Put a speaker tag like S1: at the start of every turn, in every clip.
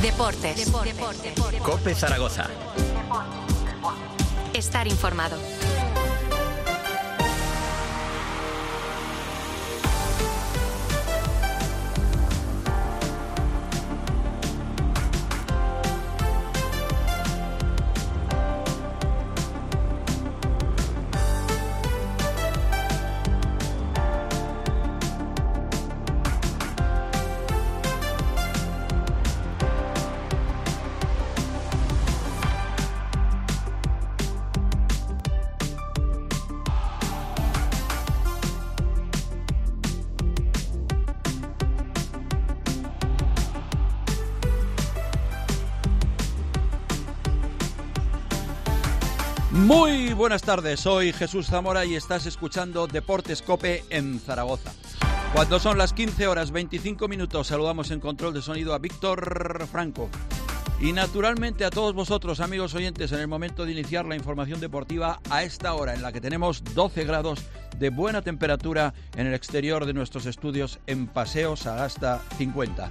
S1: Deportes.
S2: COPE Zaragoza.
S1: Estar informado.
S3: Muy buenas tardes, soy Jesús Zamora y estás escuchando Deportes COPE en Zaragoza. Cuando son las 15 horas 25 minutos, saludamos en control de sonido a Víctor Franco. Y naturalmente a todos vosotros, amigos oyentes, en el momento de iniciar la información deportiva a esta hora en la que tenemos 12 grados de buena temperatura en el exterior de nuestros estudios en Paseo Sagasta 50.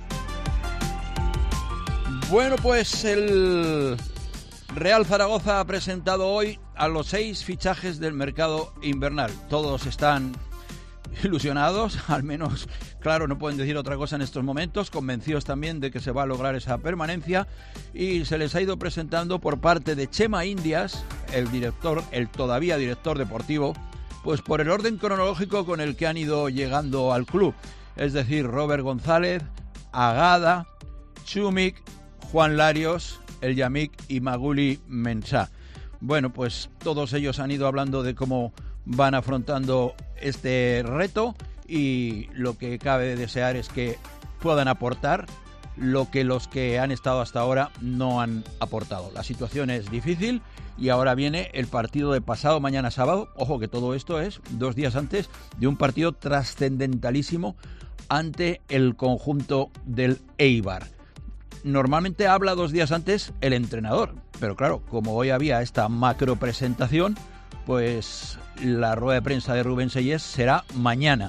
S3: Bueno, pues el Real Zaragoza ha presentado hoy a los 6 fichajes del mercado invernal. Todos están ilusionados, al menos, claro, no pueden decir otra cosa en estos momentos, convencidos también de que se va a lograr esa permanencia, y se les ha ido presentando por parte de Chema Indias, el todavía director deportivo, pues por el orden cronológico con el que han ido llegando al club, es decir, Robert González, Agada, Chumik, Juan Larios, El Yamik y Maguli Mensah. Bueno, pues todos ellos han ido hablando de cómo van afrontando este reto, y lo que cabe desear es que puedan aportar lo que los que han estado hasta ahora no han aportado. La situación es difícil y ahora viene el partido de pasado mañana sábado. Ojo que todo esto es 2 días antes de un partido trascendentalísimo ante el conjunto del Eibar. Normalmente habla 2 días antes el entrenador, pero claro, como hoy había esta macro presentación, pues la rueda de prensa de Rubén Sellés será mañana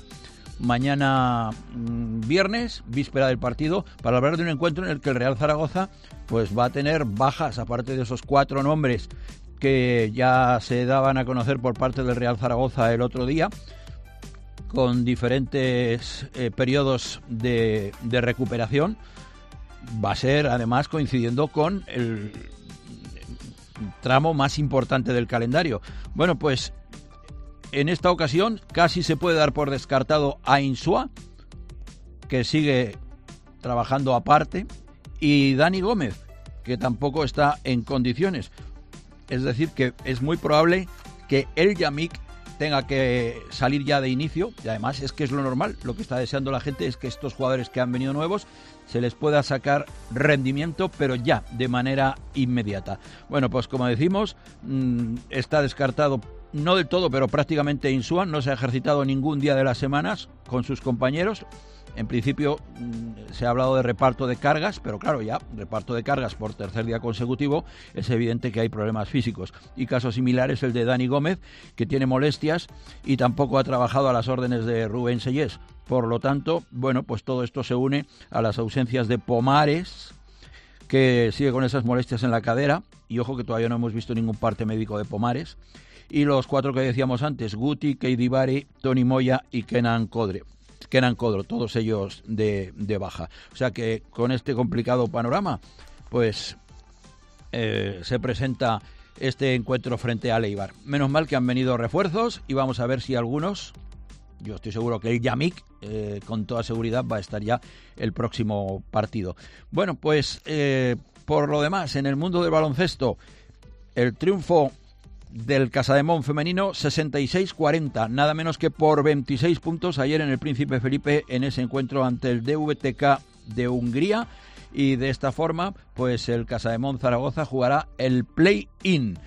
S3: viernes, víspera del partido, para hablar de un encuentro en el que el Real Zaragoza pues va a tener bajas, aparte de esos 4 nombres que ya se daban a conocer por parte del Real Zaragoza el otro día, con diferentes periodos de recuperación. Va a ser además coincidiendo con el tramo más importante del calendario. Bueno, pues en esta ocasión casi se puede dar por descartado a Insua, que sigue trabajando aparte, y Dani Gómez, que tampoco está en condiciones. Es decir, que es muy probable que El Yamik tenga que salir ya de inicio, y además es que es lo normal. Lo que está deseando la gente es que estos jugadores que han venido nuevos se les pueda sacar rendimiento, pero ya, de manera inmediata. Bueno, pues como decimos, está descartado, no del todo, pero prácticamente Insua. No se ha ejercitado ningún día de las semanas con sus compañeros. En principio se ha hablado de reparto de cargas, pero claro, ya reparto de cargas por tercer día consecutivo, es evidente que hay problemas físicos. Y caso similar es el de Dani Gómez, que tiene molestias y tampoco ha trabajado a las órdenes de Rubén Sellés. Por lo tanto, bueno, pues todo esto se une a las ausencias de Pomares, que sigue con esas molestias en la cadera, y ojo que todavía no hemos visto ningún parte médico de Pomares, y los 4 que decíamos antes, Guti, Keidi Bari, Toni Moya y Kenan Codro, todos ellos de baja. O sea que con este complicado panorama, pues se presenta este encuentro frente al Eibar. Menos mal que han venido refuerzos, y vamos a ver si algunos, yo estoy seguro que el Yamik, con toda seguridad va a estar ya el próximo partido. Bueno, pues por lo demás, en el mundo del baloncesto, el triunfo del Casademón femenino 66-40, nada menos que por 26 puntos ayer en el Príncipe Felipe, en ese encuentro ante el DVTK de Hungría, y de esta forma pues el Casademón Zaragoza jugará el play-in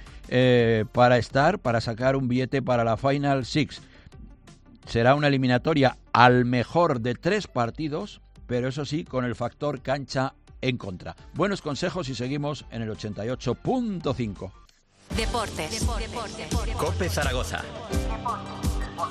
S3: para sacar un billete para la Final Six. Será una eliminatoria al mejor de 3 partidos, pero eso sí, con el factor cancha en contra. Buenos consejos y seguimos en el 88.5.
S1: Deportes.
S2: COPE Zaragoza.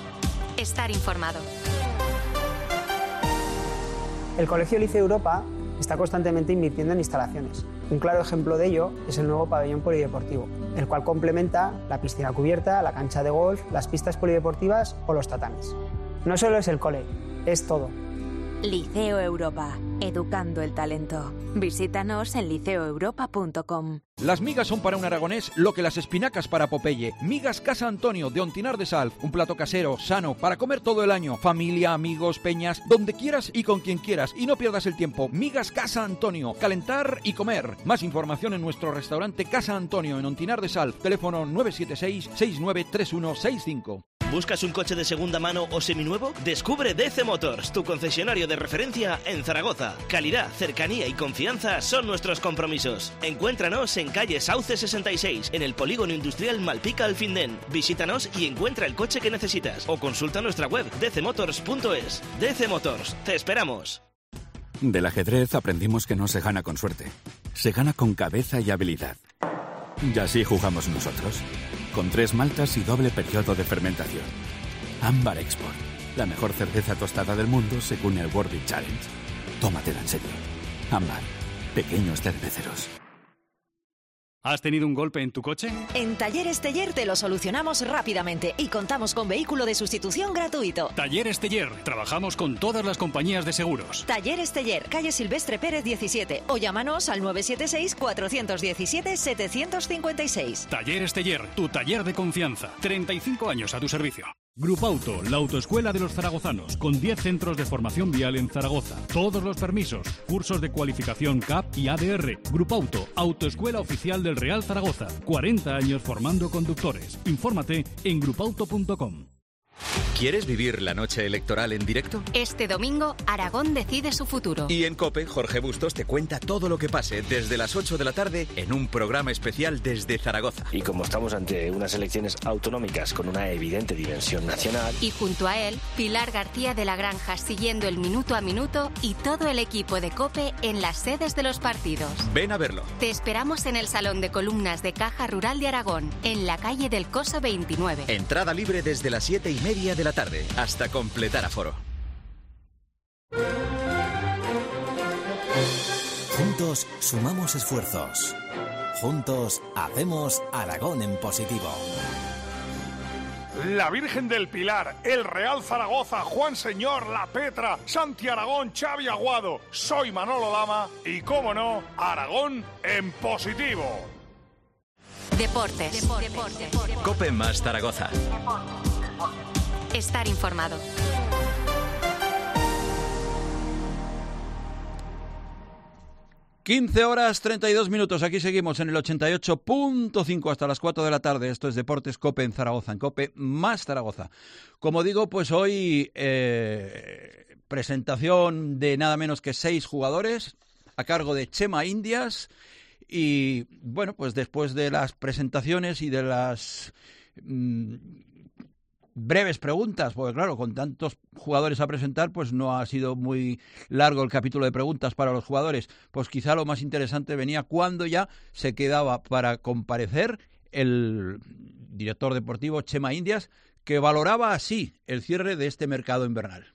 S1: Estar informado.
S4: El Colegio Liceo Europa está constantemente invirtiendo en instalaciones. Un claro ejemplo de ello es el nuevo pabellón polideportivo, el cual complementa la piscina cubierta, la cancha de golf, las pistas polideportivas o los tatamis. No solo es el cole, es todo.
S5: Liceo Europa, educando el talento. Visítanos en liceoeuropa.com.
S3: Las migas son para un aragonés lo que las espinacas para Popeye. Migas Casa Antonio de Ontinar de Sal. Un plato casero, sano, para comer todo el año. Familia, amigos, peñas, donde quieras y con quien quieras. Y no pierdas el tiempo. Migas Casa Antonio. Calentar y comer. Más información en nuestro restaurante Casa Antonio en Ontinar de Sal. Teléfono 976-693165.
S6: ¿Buscas un coche de segunda mano o seminuevo? Descubre DC Motors, tu concesionario de referencia en Zaragoza. Calidad, cercanía y confianza son nuestros compromisos. Encuéntranos en calle Sauce 66, en el polígono industrial Malpica Alfindén. Visítanos y encuentra el coche que necesitas. O consulta nuestra web dcmotors.es. DC Motors, te esperamos.
S7: Del ajedrez aprendimos que no se gana con suerte. Se gana con cabeza y habilidad. Y así jugamos nosotros. Con 3 maltas y doble periodo de fermentación. Ámbar Export, la mejor cerveza tostada del mundo según el World Beer Challenge. Tómatela en serio. Ámbar, pequeños cerveceros.
S8: ¿Has tenido un golpe en tu coche?
S9: En Talleres Teller te lo solucionamos rápidamente y contamos con vehículo de sustitución gratuito.
S8: Talleres Teller. Trabajamos con todas las compañías de seguros.
S9: Talleres Teller, calle Silvestre Pérez 17 o llámanos al 976-417-756.
S8: Talleres Teller, tu taller de confianza. 35 años a tu servicio. Grupauto, la autoescuela de los zaragozanos, con 10 centros de formación vial en Zaragoza. Todos los permisos, cursos de cualificación CAP y ADR. Grupauto, autoescuela oficial del Real Zaragoza. 40 años formando conductores. Infórmate en grupauto.com.
S2: ¿Quieres vivir la noche electoral en directo?
S1: Este domingo, Aragón decide su futuro.
S2: Y en COPE, Jorge Bustos te cuenta todo lo que pase desde las 8 de la tarde en un programa especial desde Zaragoza.
S10: Y como estamos ante unas elecciones autonómicas con una evidente dimensión nacional...
S1: Y junto a él, Pilar García de la Granja siguiendo el minuto a minuto y todo el equipo de COPE en las sedes de los partidos.
S2: Ven a verlo.
S1: Te esperamos en el Salón de Columnas de Caja Rural de Aragón, en la calle del Coso 29.
S2: Entrada libre desde las 7:30 de la tarde, hasta completar aforo.
S11: Juntos sumamos esfuerzos. Juntos hacemos Aragón en positivo.
S12: La Virgen del Pilar, el Real Zaragoza, Juan Señor, La Petra, Santi Aragón, Xavi Aguado. Soy Manolo Lama y, cómo no, Aragón en positivo.
S1: Deportes.
S2: COPE más Zaragoza.
S1: Estar informado.
S3: (15:32). Aquí seguimos en el 88.5 hasta las 4 de la tarde. Esto es Deportes COPE en Zaragoza, en COPE más Zaragoza. Como digo, pues hoy presentación de nada menos que 6 jugadores a cargo de Chema Indias. Y bueno, pues después de las presentaciones y de las breves preguntas, porque claro, con tantos jugadores a presentar, pues no ha sido muy largo el capítulo de preguntas para los jugadores. Pues quizá lo más interesante venía cuando ya se quedaba para comparecer el director deportivo Chema Indias, que valoraba así el cierre de este mercado invernal.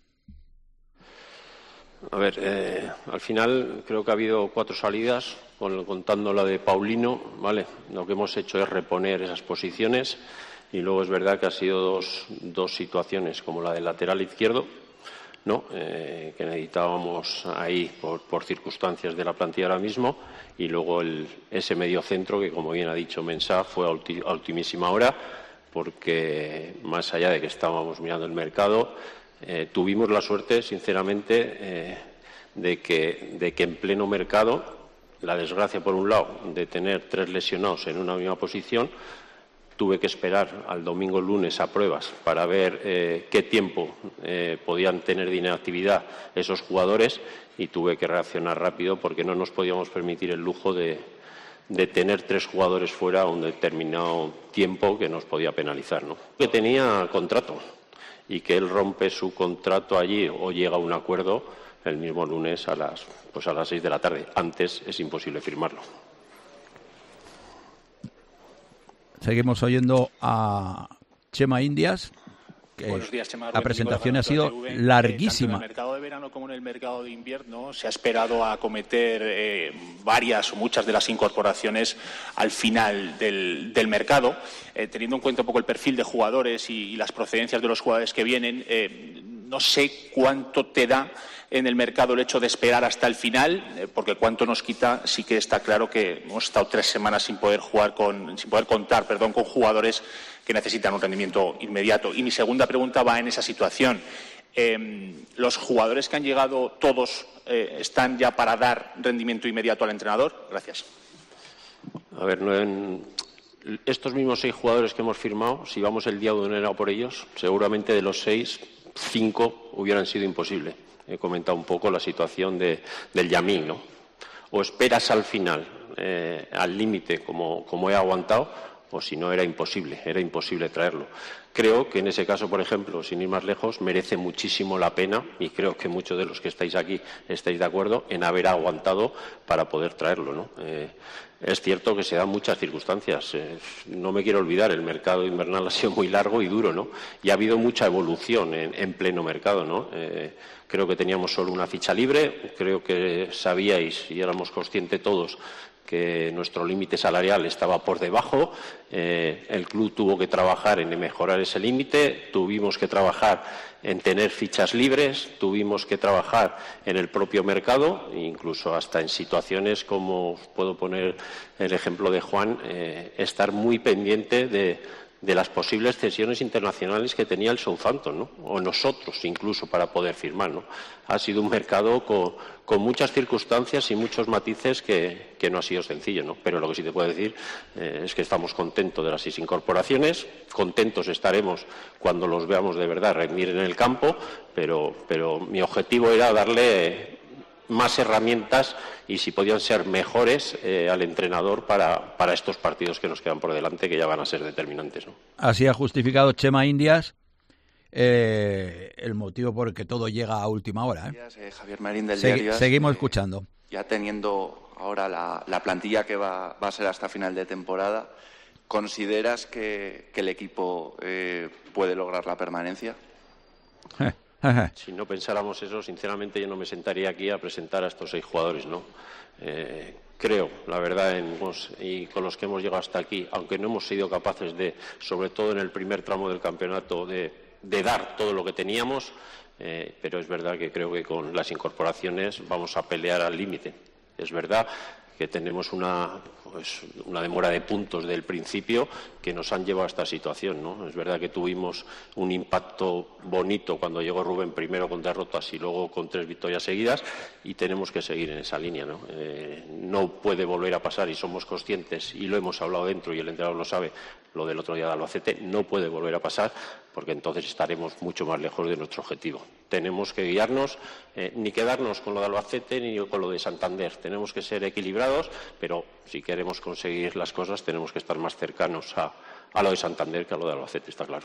S13: A ver, al final creo que ha habido 4 salidas, contando la de Paulino, ¿vale? Lo que hemos hecho es reponer esas posiciones. Y luego es verdad que ha sido dos situaciones, como la del lateral izquierdo, ¿no? Que necesitábamos ahí por circunstancias de la plantilla ahora mismo, y luego ese medio centro que, como bien ha dicho Mensah, fue a ultimísima hora, porque más allá de que estábamos mirando el mercado, tuvimos la suerte, sinceramente, de que en pleno mercado, la desgracia por un lado de tener 3 lesionados en una misma posición. Tuve que esperar al domingo lunes a pruebas para ver qué tiempo podían tener de inactividad esos jugadores, y tuve que reaccionar rápido porque no nos podíamos permitir el lujo de tener 3 jugadores fuera a un determinado tiempo que nos podía penalizar, ¿no? Que tenía contrato y que él rompe su contrato allí o llega a un acuerdo el mismo lunes a las 6 de la tarde. Antes es imposible firmarlo. Seguimos oyendo a Chema Indias,
S14: Buenos días, Chema.
S3: La presentación ha sido larguísima.
S14: Tanto en el mercado de verano como en el mercado de invierno se ha esperado a acometer varias o muchas de las incorporaciones al final del mercado. Teniendo en cuenta un poco el perfil de jugadores y las procedencias de los jugadores que vienen, no sé cuánto te da en el mercado el hecho de esperar hasta el final, porque cuánto nos quita, sí que está claro que hemos estado 3 semanas sin poder contar con jugadores que necesitan un rendimiento inmediato. Y mi segunda pregunta va en esa situación. ¿Los jugadores que han llegado todos están ya para dar rendimiento inmediato al entrenador? Gracias.
S13: A ver, estos mismos 6 jugadores que hemos firmado, si vamos el día 1 de enero por ellos, seguramente de los 6, 5 hubieran sido imposibles. He comentado un poco la situación del Yamín, ¿no? O esperas al final, al límite, como he aguantado, o si no, era imposible traerlo. Creo que en ese caso, por ejemplo, sin ir más lejos, merece muchísimo la pena, y creo que muchos de los que estáis aquí estáis de acuerdo, en haber aguantado para poder traerlo, ¿no? Es cierto que se dan muchas circunstancias. No me quiero olvidar, el mercado invernal ha sido muy largo y duro, ¿no? Y ha habido mucha evolución en pleno mercado, ¿no? Creo que teníamos solo una ficha libre, creo que sabíais y éramos conscientes todos que nuestro límite salarial estaba por debajo. El club tuvo que trabajar en mejorar ese límite, tuvimos que trabajar en tener fichas libres, tuvimos que trabajar en el propio mercado, incluso hasta en situaciones como, puedo poner el ejemplo de Juan, estar muy pendiente de las posibles cesiones internacionales que tenía el Southampton, ¿no? O nosotros incluso para poder firmar, ¿no? Ha sido un mercado con muchas circunstancias y muchos matices que no ha sido sencillo, ¿no? Pero lo que sí te puedo decir es que estamos contentos de las 6 incorporaciones, contentos estaremos cuando los veamos de verdad rendir en el campo, pero mi objetivo era darle más herramientas y si podían ser mejores al entrenador para estos partidos que nos quedan por delante, que ya van a ser determinantes, ¿no?
S3: Así ha justificado Chema Indias el motivo por el que todo llega a última hora.
S15: Javier Marín del diario.
S3: Seguimos escuchando.
S15: Ya teniendo ahora la plantilla que va a ser hasta final de temporada, ¿consideras que el equipo puede lograr la permanencia?
S13: Si no pensáramos eso, sinceramente yo no me sentaría aquí a presentar a estos 6 jugadores, ¿no? Creo, la verdad, y con los que hemos llegado hasta aquí, aunque no hemos sido capaces de, sobre todo en el primer tramo del campeonato, de dar todo lo que teníamos, pero es verdad que creo que con las incorporaciones vamos a pelear al límite. Es verdad que tenemos una demora de puntos del principio que nos han llevado a esta situación, ¿no? Es verdad que tuvimos un impacto bonito cuando llegó Rubén, primero con derrotas y luego con 3 victorias seguidas, y tenemos que seguir en esa línea, ¿no? No puede volver a pasar, y somos conscientes y lo hemos hablado dentro y el entrenador lo sabe, lo del otro día de Albacete, no puede volver a pasar porque entonces estaremos mucho más lejos de nuestro objetivo. Tenemos que guiarnos, ni quedarnos con lo de Albacete ni con lo de Santander. Tenemos que ser equilibrados, pero si queremos conseguir las cosas tenemos que estar más cercanos a lo de Santander que a lo de Albacete, está claro.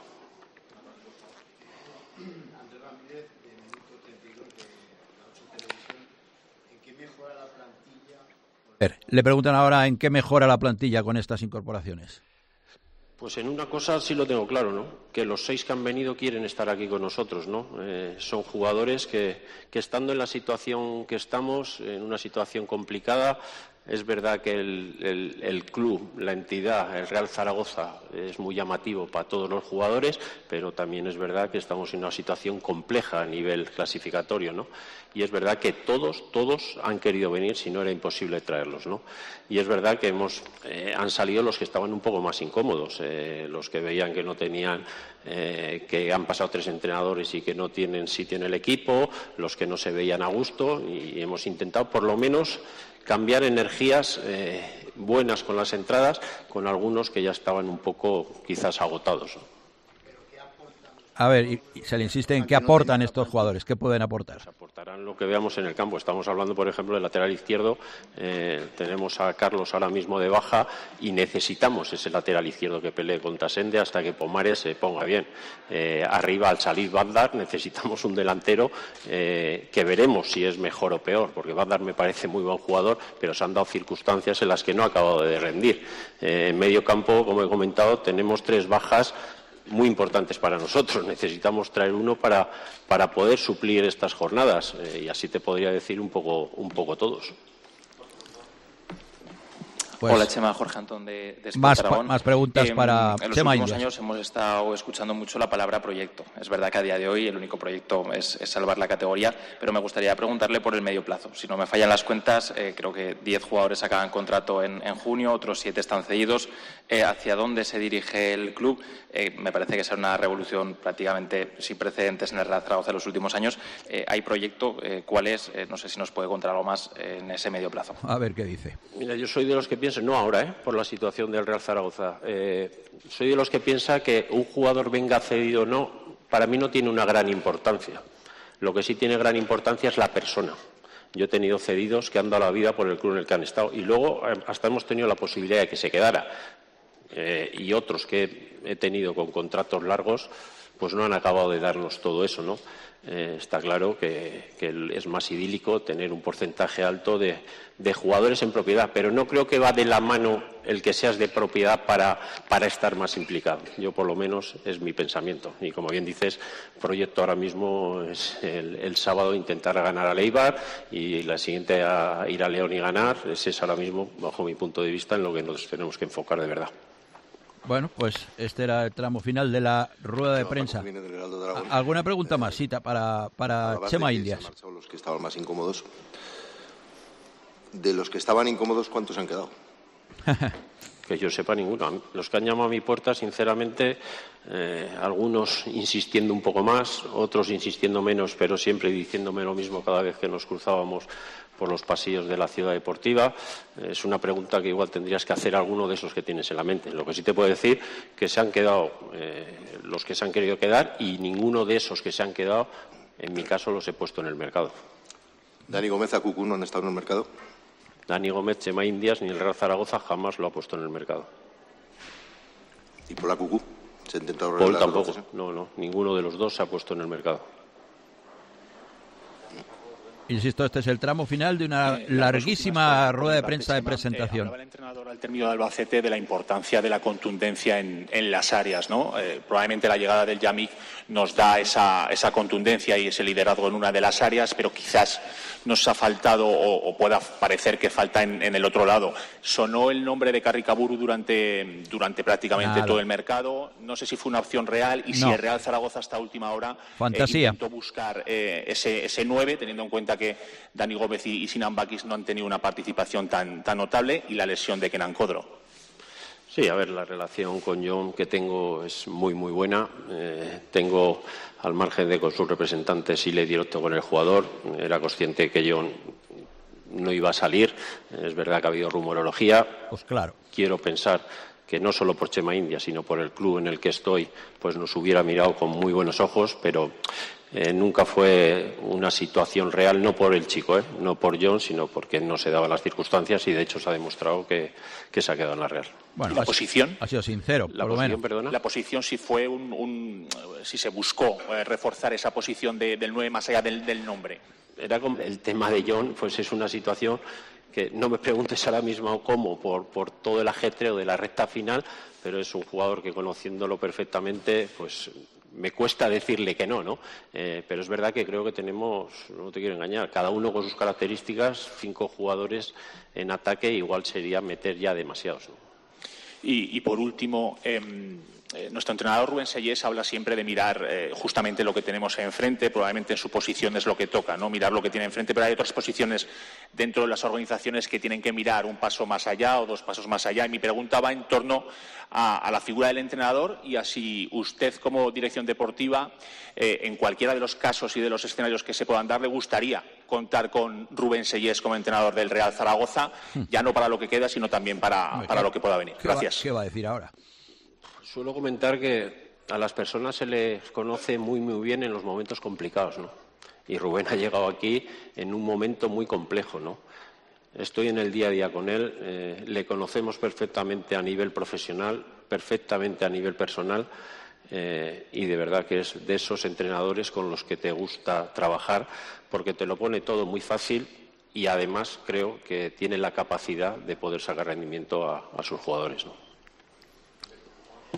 S3: Le preguntan ahora en qué mejora la plantilla con estas incorporaciones.
S13: Pues en una cosa sí lo tengo claro, ¿no? Que los 6 que han venido quieren estar aquí con nosotros, ¿no? Son jugadores que estando en la situación que estamos, en una situación complicada, es verdad que el club, la entidad, el Real Zaragoza, es muy llamativo para todos los jugadores, pero también es verdad que estamos en una situación compleja a nivel clasificatorio, ¿no? Y es verdad que todos han querido venir, si no era imposible traerlos, ¿no? Y es verdad que han salido los que estaban un poco más incómodos, los que veían que no tenían, que han pasado 3 entrenadores y que no tienen sitio en el equipo, los que no se veían a gusto, y hemos intentado por lo menos cambiar energías buenas con las entradas, con algunos que ya estaban un poco quizás agotados, ¿no?
S3: A ver, y se le insiste en qué aportan estos jugadores, qué pueden aportar.
S13: Aportarán lo que veamos en el campo. Estamos hablando, por ejemplo, del lateral izquierdo. Tenemos a Carlos ahora mismo de baja y necesitamos ese lateral izquierdo que pelee contra Sende hasta que Pomares se ponga bien. Arriba, al salir Bandar, necesitamos un delantero que veremos si es mejor o peor, porque Bandar me parece muy buen jugador, pero se han dado circunstancias en las que no ha acabado de rendir. En medio campo, como he comentado, tenemos 3 bajas muy importantes para nosotros. Necesitamos traer uno para poder suplir estas jornadas y así te podría decir un poco todos.
S16: Pues, hola, Chema, Jorge Antón de Sport Aragón.
S3: Más preguntas para
S16: Chema. En los últimos años hemos estado escuchando mucho la palabra proyecto. Es verdad que a día de hoy el único proyecto es salvar la categoría, pero me gustaría preguntarle por el medio plazo. Si no me fallan las cuentas, creo que 10 jugadores acaban contrato en junio, otros 7 están cedidos. ¿Hacia dónde se dirige el club? Me parece que será una revolución prácticamente sin precedentes en el Real Zaragoza en los últimos años. ¿Hay proyecto? ¿Cuál es? No sé si nos puede contar algo más en ese medio plazo.
S3: A ver qué dice.
S13: Mira, yo soy de los que piensan, no ahora, por la situación del Real Zaragoza, soy de los que piensa que un jugador venga cedido o no, para mí no tiene una gran importancia. Lo que sí tiene gran importancia es la persona. Yo he tenido cedidos que han dado la vida por el club en el que han estado y luego hasta hemos tenido la posibilidad de que se quedara. Y otros que he tenido con contratos largos pues no han acabado de darnos todo eso, ¿no? Está claro que es más idílico tener un porcentaje alto de jugadores en propiedad, pero no creo que va de la mano el que seas de propiedad para estar más implicado. Yo, por lo menos, es mi pensamiento. Y, como bien dices, proyecto ahora mismo es el sábado intentar ganar a Eibar y la siguiente a ir a León y ganar. Ese es ahora mismo, bajo mi punto de vista, en lo que nos tenemos que enfocar de verdad.
S3: Bueno, pues este era el tramo final de la rueda de prensa. ¿Alguna pregunta más, Sita, para Chema Indias?
S17: Se han marchado los que estaban más incómodos. De los que estaban incómodos, ¿cuántos han quedado?
S13: Que yo sepa, ninguno. Los que han llamado a mi puerta, sinceramente, algunos insistiendo un poco más, otros insistiendo menos, pero siempre diciéndome lo mismo cada vez que nos cruzábamos por los pasillos de la ciudad deportiva. Es una pregunta que igual tendrías que hacer a alguno de esos que tienes en la mente. Lo que sí te puedo decir que se han quedado los que se han querido quedar y ninguno de esos que se han quedado, en mi caso, los he puesto en el mercado.
S17: ¿Dani Gómez, a Cucú no han estado en el mercado?
S13: Dani Gómez, Chema Indias ni el Real Zaragoza jamás lo ha puesto en el mercado.
S17: ¿Y por la Cucú? ¿Se ha intentado
S13: Paul tampoco. No, ninguno de los dos se ha puesto en el mercado.
S3: Insisto, este es el tramo final de una larguísima rueda de prensa de presentación.
S14: Hablaba el entrenador al término de Albacete de la importancia de la contundencia en las áreas, ¿no? Probablemente la llegada del Yamik nos da esa contundencia y ese liderazgo en una de las áreas, pero quizás nos ha faltado o pueda parecer que falta en el otro lado. Sonó el nombre de Carricaburu durante prácticamente todo el mercado. No sé si fue una opción real y si el Real Zaragoza hasta última hora intentó buscar ese 9, teniendo en cuenta que Dani Gómez y Sinan Bakis no han tenido una participación tan notable y la lesión de Kenan Kodro.
S13: Sí, a ver, la relación con John que tengo es muy, muy buena. Tengo, al margen de con sus representantes, y le directo con el jugador. Era consciente que John no iba a salir. Es verdad que ha habido rumorología.
S3: Pues claro.
S13: Quiero pensar que no solo por Chema India, sino por el club en el que estoy, pues nos hubiera mirado con muy buenos ojos, pero nunca fue una situación real, no por el chico, no por John, sino porque no se daban las circunstancias y de hecho se ha demostrado que se ha quedado en la Real.
S3: Bueno,
S14: la posición
S3: ha sido sincero,
S14: la
S3: por lo menos.
S14: Perdona. La posición si fue si se buscó reforzar esa posición del 9 más allá del nombre.
S13: Era como el tema de John, pues es una situación que no me preguntes ahora mismo cómo, por todo el ajetreo de la recta final, pero es un jugador que, conociéndolo perfectamente, pues me cuesta decirle que no, pero es verdad que creo que tenemos, no te quiero engañar, cada uno con sus características, 5 jugadores en ataque, igual sería meter ya demasiados, ¿no?
S14: Y por último, nuestro entrenador Rubén Sellés habla siempre de mirar justamente lo que tenemos enfrente, probablemente en su posición es lo que toca, ¿no? Mirar lo que tiene enfrente, pero hay otras posiciones dentro de las organizaciones que tienen que mirar un paso más allá o 2 pasos más allá. Y mi pregunta va en torno a la figura del entrenador y a si usted, como dirección deportiva, en cualquiera de los casos y de los escenarios que se puedan dar, le gustaría contar con Rubén Sellés como entrenador del Real Zaragoza, ya no para lo que queda, sino también para lo que pueda venir. Gracias.
S3: ¿Qué va a decir ahora?
S13: Suelo comentar que a las personas se les conoce muy, muy bien en los momentos complicados, ¿no? Y Rubén ha llegado aquí en un momento muy complejo, ¿no? Estoy en el día a día con él, le conocemos perfectamente a nivel profesional, perfectamente a nivel personal, y de verdad que es de esos entrenadores con los que te gusta trabajar, porque te lo pone todo muy fácil y además creo que tiene la capacidad de poder sacar rendimiento a sus jugadores, ¿no?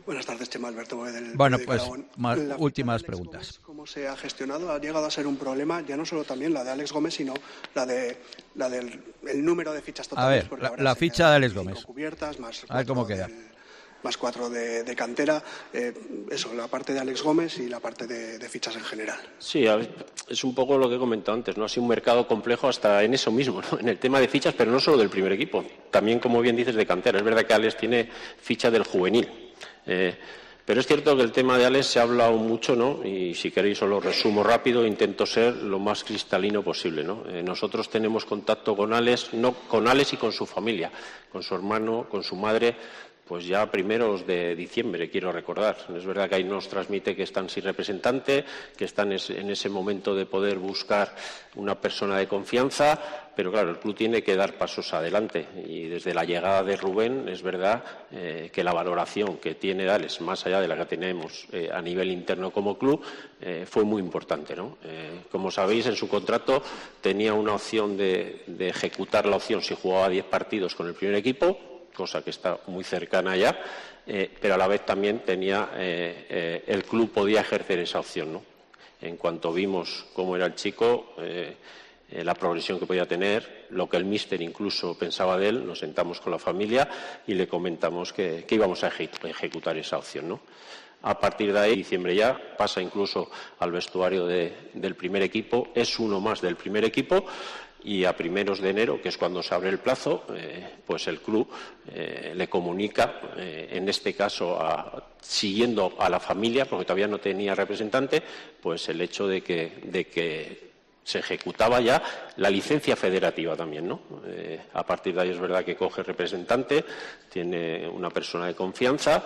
S18: Buenas tardes, Chema. Alberto Boe del
S3: Bueno,
S18: periódico
S3: pues
S18: Aragón.
S3: últimas preguntas.
S18: ¿Cómo se ha gestionado? ¿Ha llegado a ser un problema ya no solo también la de Alex Gómez, sino la del número de fichas totales?
S3: A ver, la ficha de Alex Gómez.
S18: Cubiertas, más
S3: a ver cómo queda.
S18: Más 4 de cantera. Eso, la parte de Alex Gómez y la parte de fichas en general.
S13: Sí, es un poco lo que he comentado antes, ¿no? Ha sido un mercado complejo hasta en eso mismo, ¿no? En el tema de fichas, pero no solo del primer equipo. También, como bien dices, de cantera. Es verdad que Alex tiene ficha del juvenil. Pero es cierto que el tema de Alex se ha hablado mucho, ¿no? Y si queréis os lo resumo rápido, intento ser lo más cristalino posible, ¿no? Nosotros tenemos contacto con Alex, no con Alex y con su familia, con su hermano, con su madre, pues ya a primeros de diciembre, quiero recordar. Es verdad que ahí nos transmite que están sin representante, que están en ese momento de poder buscar una persona de confianza, pero claro, el club tiene que dar pasos adelante. Y desde la llegada de Rubén, es verdad que la valoración que tiene Alex, más allá de la que tenemos a nivel interno como club, fue muy importante, ¿no? Como sabéis, en su contrato tenía una opción de ejecutar la opción si jugaba 10 partidos con el primer equipo, cosa que está muy cercana ya, pero a la vez también tenía el club podía ejercer esa opción, ¿no? En cuanto vimos cómo era el chico, la progresión que podía tener, lo que el míster incluso pensaba de él, nos sentamos con la familia y le comentamos que íbamos a ejecutar esa opción, ¿no? A partir de ahí, diciembre ya, pasa incluso al vestuario del primer equipo, es uno más del primer equipo. Y a primeros de enero, que es cuando se abre el plazo, pues el club le comunica, en este caso siguiendo a la familia, porque todavía no tenía representante, pues el hecho de que se ejecutaba ya la licencia federativa también, ¿no? A partir de ahí es verdad que coge representante, tiene una persona de confianza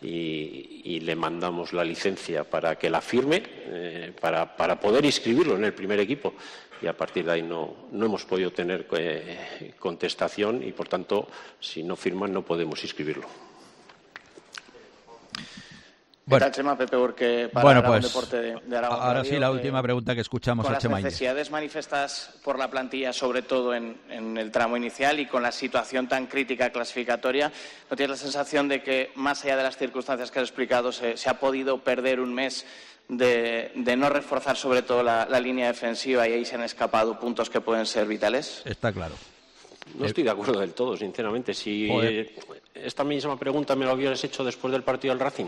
S13: y le mandamos la licencia para que la firme, para poder inscribirlo en el primer equipo. Y a partir de ahí no hemos podido tener contestación y, por tanto, si no firman no podemos inscribirlo.
S19: ¿Qué tal, Chema? Pepe Urque para
S3: bueno,
S19: Aragón
S3: pues,
S19: Deporte de Aragón.
S3: Ahora sí, la última pregunta que escuchamos a Chema.
S19: Con las necesidades manifiestas por la plantilla, sobre todo en el tramo inicial, y con la situación tan crítica clasificatoria, ¿no tienes la sensación de que, más allá de las circunstancias que has explicado, se ha podido perder un mes de no reforzar sobre todo la línea defensiva y ahí se han escapado puntos que pueden ser vitales?
S3: Está claro.
S13: No estoy de acuerdo del todo, sinceramente. Si esta misma pregunta me la hubieras hecho después del partido del Racing,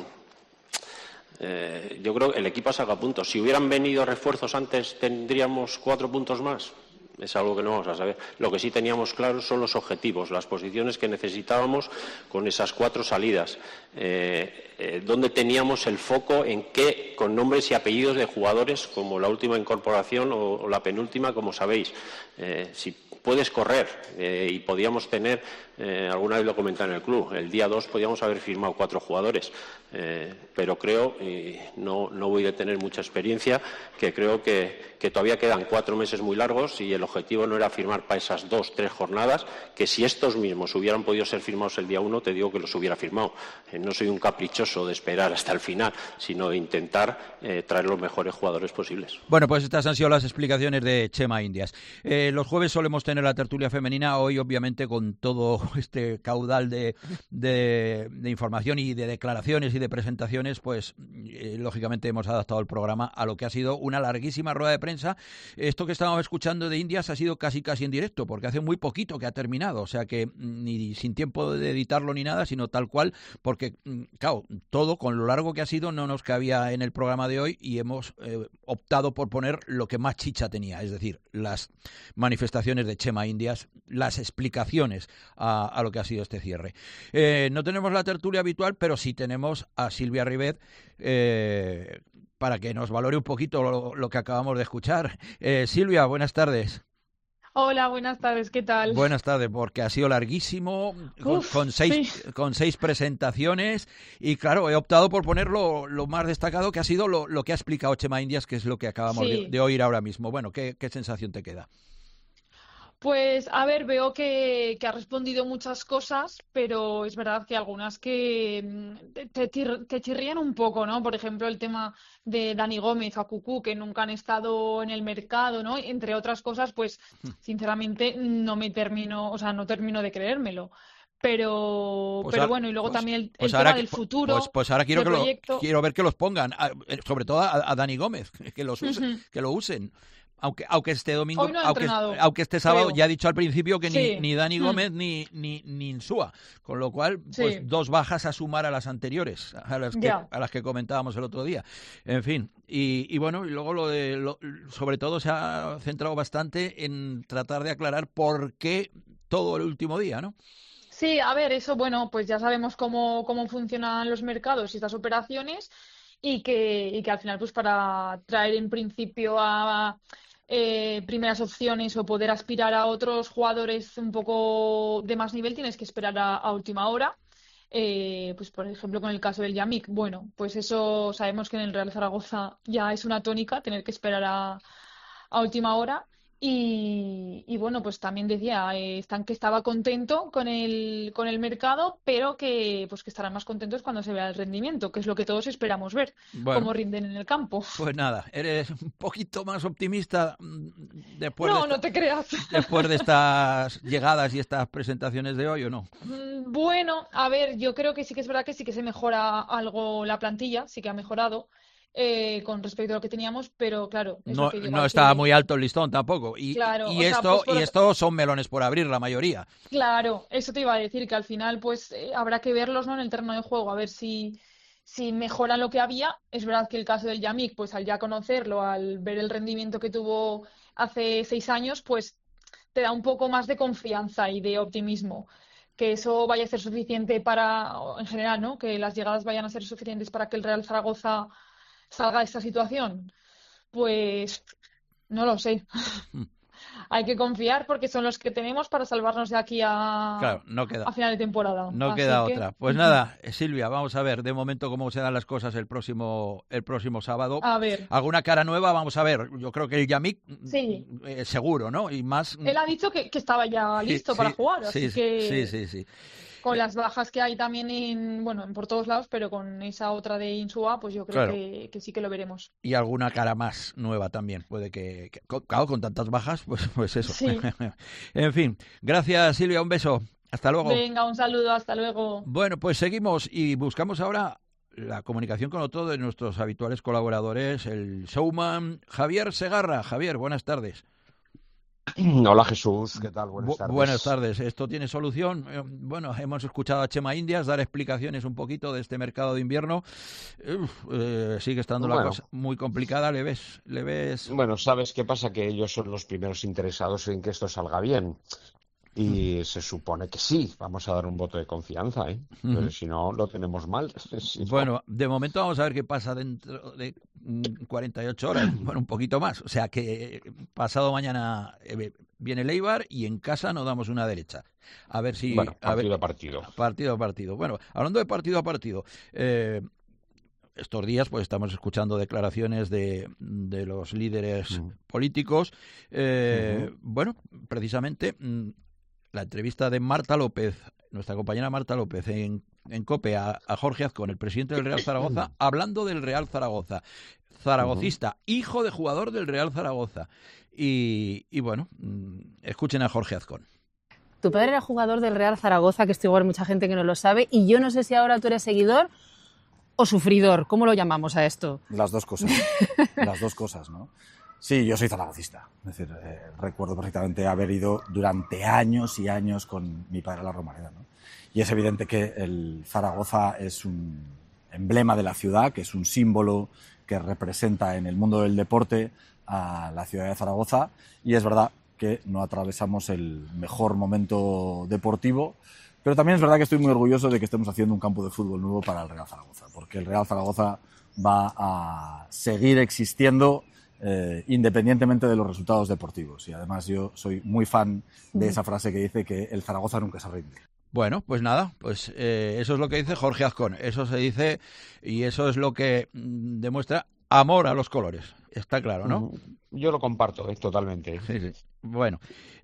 S13: yo creo que el equipo saca puntos. Si hubieran venido refuerzos antes, ¿tendríamos 4 puntos más? Es algo que no vamos a saber. Lo que sí teníamos claros son los objetivos, las posiciones que necesitábamos con esas 4 salidas. Donde teníamos el foco en qué, con nombres y apellidos de jugadores, como la última incorporación o la penúltima, como sabéis. Si puedes correr, y podíamos tener, alguna vez lo comenté en el club, el día 2 podíamos haber firmado 4 jugadores, pero creo, y no voy a tener mucha experiencia, que creo que todavía quedan 4 meses muy largos y el objetivo no era firmar para esas 2-3 jornadas, que si estos mismos hubieran podido ser firmados el día 1, te digo que los hubiera firmado. No soy un caprichoso de esperar hasta el final, sino de intentar traer los mejores jugadores posibles.
S3: Bueno, pues estas han sido las explicaciones de Chema Indias. Los jueves solemos tener la tertulia femenina, hoy obviamente con todo este caudal de información y de declaraciones y de presentaciones, pues lógicamente hemos adaptado el programa a lo que ha sido una larguísima rueda de prensa. Esto que estábamos escuchando de Indias ha sido casi en directo, porque hace muy poquito que ha terminado, o sea que ni sin tiempo de editarlo ni nada, sino tal cual, porque claro, todo con lo largo que ha sido no nos cabía en el programa de hoy y hemos optado por poner lo que más chicha tenía, es decir, las manifestaciones de Chema Indias, las explicaciones a lo que ha sido este cierre. No tenemos la tertulia habitual, pero sí tenemos a Silvia Ribet para que nos valore un poquito lo que acabamos de escuchar. Silvia, buenas tardes.
S20: Hola, buenas tardes, ¿qué tal?
S3: Buenas tardes, porque ha sido larguísimo, con seis presentaciones, y claro, he optado por poner lo más destacado, que ha sido lo que ha explicado Chema Indias, que es lo que acabamos de oír ahora mismo. Bueno, ¿qué sensación te queda?
S20: Pues, a ver, veo que ha respondido muchas cosas, pero es verdad que algunas que te chirrían un poco, ¿no? Por ejemplo, el tema de Dani Gómez o Cucú, que nunca han estado en el mercado, ¿no? Entre otras cosas, pues, sinceramente, no termino de creérmelo. Pero bueno, y luego también el tema
S3: ahora,
S20: del futuro.
S3: Pues ahora quiero ver que los pongan, sobre todo a Dani Gómez, que los que lo usen. Aunque este domingo, aunque este sábado, creo. Ya he dicho al principio que ni Dani Gómez ni Insúa, con lo cual pues 2 bajas a sumar a las anteriores, a las que comentábamos el otro día. En fin, y bueno, y luego sobre todo se ha centrado bastante en tratar de aclarar por qué todo el último día, ¿no?
S20: Sí, a ver, eso, bueno, pues ya sabemos cómo funcionan los mercados y estas operaciones y que al final, pues para traer en principio a primeras opciones o poder aspirar a otros jugadores un poco de más nivel, tienes que esperar a última hora. Pues por ejemplo con el caso del Yamik, bueno, pues eso sabemos que en el Real Zaragoza ya es una tónica tener que esperar a última hora. Y bueno, pues también decía que estaba contento con el mercado, pero que estarán más contentos cuando se vea el rendimiento, que es lo que todos esperamos ver, cómo rinden en el campo.
S3: Pues nada, eres un poquito más optimista
S20: no te creas.
S3: Después de estas llegadas y estas presentaciones de hoy, ¿o no?
S20: Bueno, a ver, yo creo que sí que es verdad que sí que se mejora algo la plantilla, sí que ha mejorado. Con respecto a lo que teníamos, pero claro,
S3: no está muy alto el listón tampoco y esto son melones por abrir la mayoría.
S20: Claro, eso te iba a decir, que al final pues habrá que verlos, ¿no?, en el terreno de juego, a ver si mejoran lo que había. Es verdad que el caso del Yamik, pues al ya conocerlo, al ver el rendimiento que tuvo hace 6 años, pues te da un poco más de confianza y de optimismo, que eso vaya a ser suficiente en general, ¿no?, que las llegadas vayan a ser suficientes para que el Real Zaragoza salga de esta situación. Pues no lo sé. Hay que confiar porque son los que tenemos para salvarnos de aquí a final de temporada.
S3: No queda otra. Pues nada, Silvia, vamos a ver de momento cómo se dan las cosas el próximo sábado.
S20: A ver.
S3: ¿Alguna cara nueva? Vamos a ver. Yo creo que el Yamik seguro, ¿no? Y más.
S20: Él ha dicho que estaba ya listo para jugar, así que
S3: sí.
S20: Con las bajas que hay también por todos lados, pero con esa otra de Insúa, pues yo creo que sí que lo veremos.
S3: Y alguna cara más nueva también. Puede que claro, con tantas bajas, pues eso.
S20: Sí.
S3: En fin, gracias Silvia, un beso. Hasta luego.
S20: Venga, un saludo, hasta luego.
S3: Bueno, pues seguimos y buscamos ahora la comunicación con otro de nuestros habituales colaboradores, el showman Javier Segarra. Javier, buenas tardes.
S21: Hola Jesús, ¿qué tal? Buenas tardes.
S3: Buenas tardes. ¿Esto tiene solución? Bueno, hemos escuchado a Chema Indias dar explicaciones un poquito de este mercado de invierno. Sigue estando la cosa muy complicada. ¿Le ves?
S21: Bueno, ¿sabes qué pasa? Que ellos son los primeros interesados en que esto salga bien. Y se supone que sí, vamos a dar un voto de confianza, ¿eh? Pero si no, lo tenemos mal.
S3: Bueno, de momento vamos a ver qué pasa dentro de 48 horas, bueno, un poquito más. O sea que pasado mañana viene el Eibar y en casa nos damos una derecha. A ver si...
S21: Bueno, partido a partido.
S3: Partido a partido. Bueno, hablando de partido a partido... estos días pues estamos escuchando declaraciones de los líderes políticos. Bueno, precisamente la entrevista de Marta López, nuestra compañera Marta López en COPE a Jorge Azcón, el presidente del Real Zaragoza, hablando del Real Zaragoza, zaragocista, hijo de jugador del Real Zaragoza. Y bueno, escuchen a Jorge Azcón.
S22: Tu padre era jugador del Real Zaragoza, que esto igual mucha gente que no lo sabe, y yo no sé si ahora tú eres seguidor o sufridor. ¿Cómo lo llamamos a esto?
S23: Las dos cosas. Las dos cosas, ¿no? Sí, yo soy zaragocista. Es decir, recuerdo perfectamente haber ido durante años y años con mi padre a la Romareda, ¿no? Y es evidente que el Zaragoza es un emblema de la ciudad, que es un símbolo que representa en el mundo del deporte a la ciudad de Zaragoza. Y es verdad que no atravesamos el mejor momento deportivo, pero también es verdad que estoy muy orgulloso de que estemos haciendo un campo de fútbol nuevo para el Real Zaragoza, porque el Real Zaragoza va a seguir existiendo independientemente de los resultados deportivos. Y además yo soy muy fan de esa frase que dice que el Zaragoza nunca se rinde.
S3: Bueno, pues nada, pues eso es lo que dice Jorge Azcón. Eso se dice y eso es lo que demuestra amor a los colores. Está claro, ¿no?
S21: Yo lo comparto totalmente.
S3: Sí. Bueno,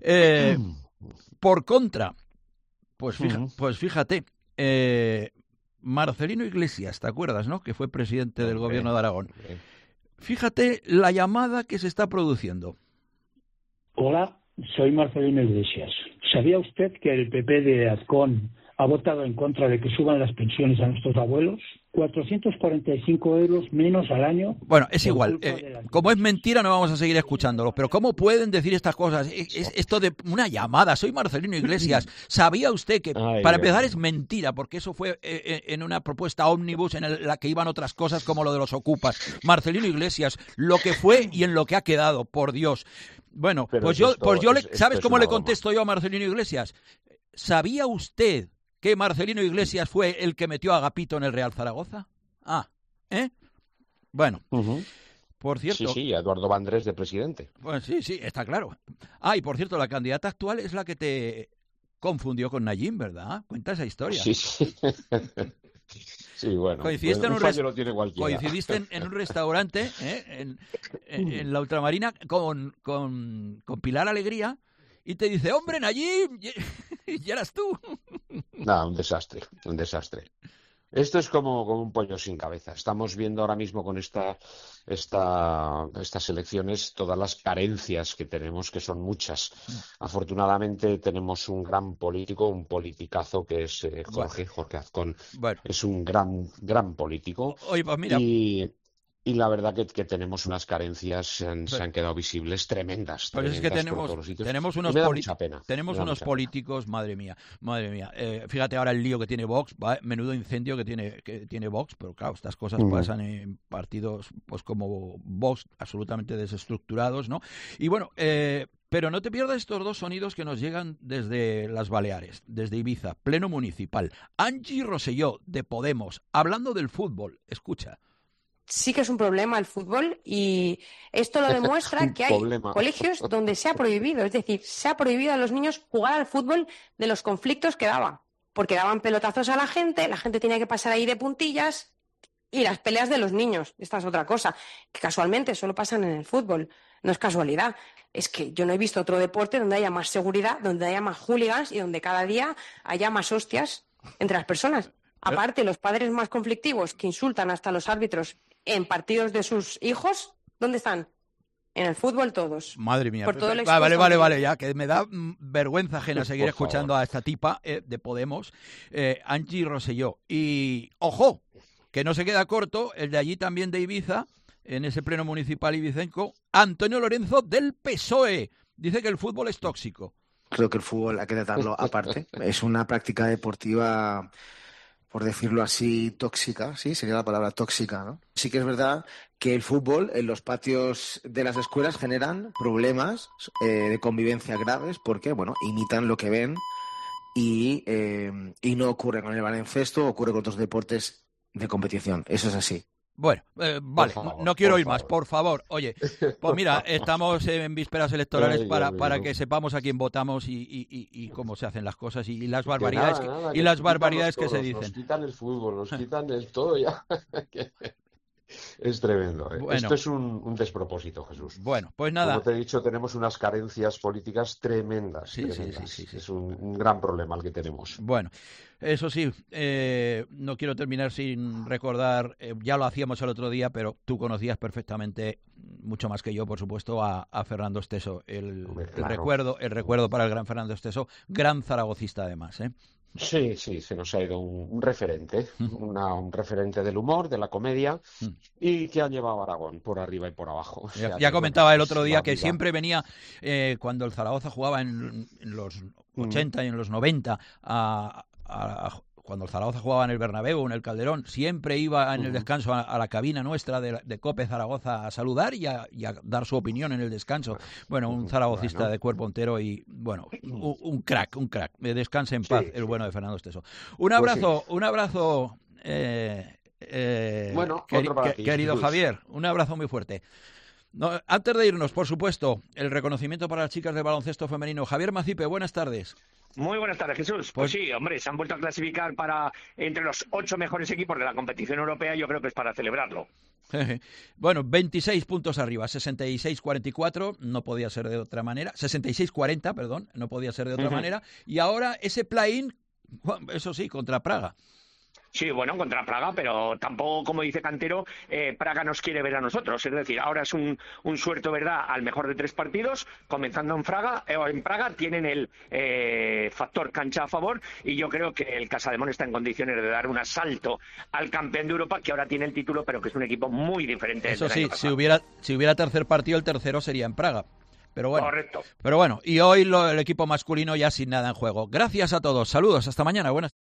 S3: por contra... Pues fíjate, Marcelino Iglesias, ¿te acuerdas, no? Que fue presidente del gobierno de Aragón. Fíjate la llamada que se está produciendo.
S24: Hola, soy Marcelino Iglesias. ¿Sabía usted que el PP de Azcón
S4: ha votado en contra de que suban las pensiones a nuestros abuelos, 445 euros menos al año.
S3: Bueno, es igual. Como es mentira, no vamos a seguir escuchándolo. Pero ¿cómo pueden decir estas cosas? Es esto de una llamada. Soy Marcelino Iglesias. ¿Sabía usted que, para empezar, es mentira? Porque eso fue en una propuesta ómnibus en la que iban otras cosas como lo de los ocupas. Marcelino Iglesias, lo que fue y en lo que ha quedado, por Dios. Bueno, pues yo ¿sabes cómo le contesto yo a Marcelino Iglesias? ¿Sabía usted que Marcelino Iglesias fue el que metió a Agapito en el Real Zaragoza? Bueno, por cierto...
S21: Sí, Eduardo Vandrés de presidente.
S3: Pues sí, está claro. Y por cierto, la candidata actual es la que te confundió con Nayim, ¿verdad? Cuenta esa historia.
S21: Sí. Sí, bueno.
S3: Coincidiste,
S21: lo tiene cualquiera.
S3: Coincidiste en un restaurante en la Ultramarina con Pilar Alegría y te dice, ¡hombre, Nayim! Y eras tú.
S21: No, un desastre. Esto es como un pollo sin cabeza. Estamos viendo ahora mismo con estas elecciones todas las carencias que tenemos, que son muchas. Afortunadamente tenemos un gran político, un politicazo que es Jorge Azcón. Bueno. Es un gran político.
S3: Oye, pues mira...
S21: Y la verdad que tenemos unas carencias, se han quedado visibles tremendas.
S3: Pero es que tenemos unos políticos, madre mía. Fíjate ahora el lío que tiene Vox, menudo incendio que tiene Vox, pero claro, estas cosas pasan en partidos pues como Vox, absolutamente desestructurados, ¿no? Y bueno, pero no te pierdas estos dos sonidos que nos llegan desde las Baleares, desde Ibiza, pleno municipal. Angie Rosselló, de Podemos, hablando del fútbol. Escucha.
S5: Sí que es un problema el fútbol y esto lo demuestra que hay colegios donde se ha prohibido, es decir, se ha prohibido a los niños jugar al fútbol de los conflictos que daban, porque daban pelotazos a la gente tenía que pasar ahí de puntillas y las peleas de los niños, esta es otra cosa, que casualmente solo pasan en el fútbol, no es casualidad, es que yo no he visto otro deporte donde haya más seguridad, donde haya más hooligans y donde cada día haya más hostias entre las personas. Aparte, los padres más conflictivos que insultan hasta a los árbitros en partidos de sus hijos, ¿dónde están? En el fútbol todos.
S3: Madre mía.
S5: Por todo el
S3: vale, ya, que me da vergüenza ajena seguir escuchando a esta tipa de Podemos, Angie Rosselló. Y, ojo, que no se queda corto, el de allí también de Ibiza, en ese pleno municipal ibicenco, Antonio Lorenzo del PSOE. Dice que el fútbol es tóxico.
S6: Creo que el fútbol hay que tratarlo aparte. Es una práctica deportiva, por decirlo así, tóxica, sí, sería la palabra tóxica, ¿no? Sí que es verdad que el fútbol en los patios de las escuelas generan problemas de convivencia graves porque, bueno, imitan lo que ven y no ocurre con el baloncesto, ocurre con otros deportes de competición. Eso es así.
S3: Bueno, vale, no quiero ir más, por favor. Oye, pues mira, estamos en vísperas electorales para que sepamos a quién votamos y cómo se hacen las cosas y las barbaridades que se dicen.
S21: Nos quitan el fútbol, nos quitan el todo ya. Es tremendo. Bueno, esto es un despropósito, Jesús.
S3: Bueno, pues nada.
S21: Como te he dicho, tenemos unas carencias políticas tremendas. Sí. Es un gran problema el que tenemos.
S3: Bueno, eso sí, no quiero terminar sin recordar, ya lo hacíamos el otro día, pero tú conocías perfectamente, mucho más que yo, por supuesto, a Fernando Esteso. El recuerdo para el gran Fernando Esteso, gran zaragocista además, ¿eh?
S21: Sí, se nos ha ido un referente, un referente del humor, de la comedia, y que ha llevado a Aragón por arriba y por abajo.
S3: Ya comentaba el otro día que siempre venía, cuando el Zaragoza jugaba en los 80 y en los 90, cuando el Zaragoza jugaba en el Bernabéu, en el Calderón, siempre iba en el descanso a la cabina nuestra de COPE Zaragoza a saludar y a dar su opinión en el descanso. Bueno, un zaragocista de cuerpo entero y, bueno, un crack. Descanse en paz el bueno de Fernando Esteso. Un abrazo, querido Javier, un abrazo muy fuerte. No, antes de irnos, por supuesto, el reconocimiento para las chicas del baloncesto femenino. Javier Macipe, buenas tardes.
S24: Muy buenas tardes, Jesús. Pues sí, hombre, se han vuelto a clasificar entre los 8 mejores equipos de la competición europea. Yo creo que es para celebrarlo.
S3: Bueno, 26 puntos arriba, 66-44, no podía ser de otra manera. 66-40, perdón, no podía ser de otra manera. Y ahora ese play-in, eso sí, contra Praga.
S24: Sí, bueno, contra Praga, pero tampoco, como dice Cantero, Praga nos quiere ver a nosotros. Es decir, ahora es un suerto, ¿verdad?, al mejor de 3 partidos, comenzando en Praga tienen el factor cancha a favor, y yo creo que el Casademón está en condiciones de dar un asalto al campeón de Europa, que ahora tiene el título, pero que es un equipo muy diferente.
S3: Eso sí, si hubiera tercer partido, el tercero sería en Praga. Pero bueno,
S24: correcto.
S3: Pero bueno, y hoy el equipo masculino ya sin nada en juego. Gracias a todos, saludos, hasta mañana, buenas.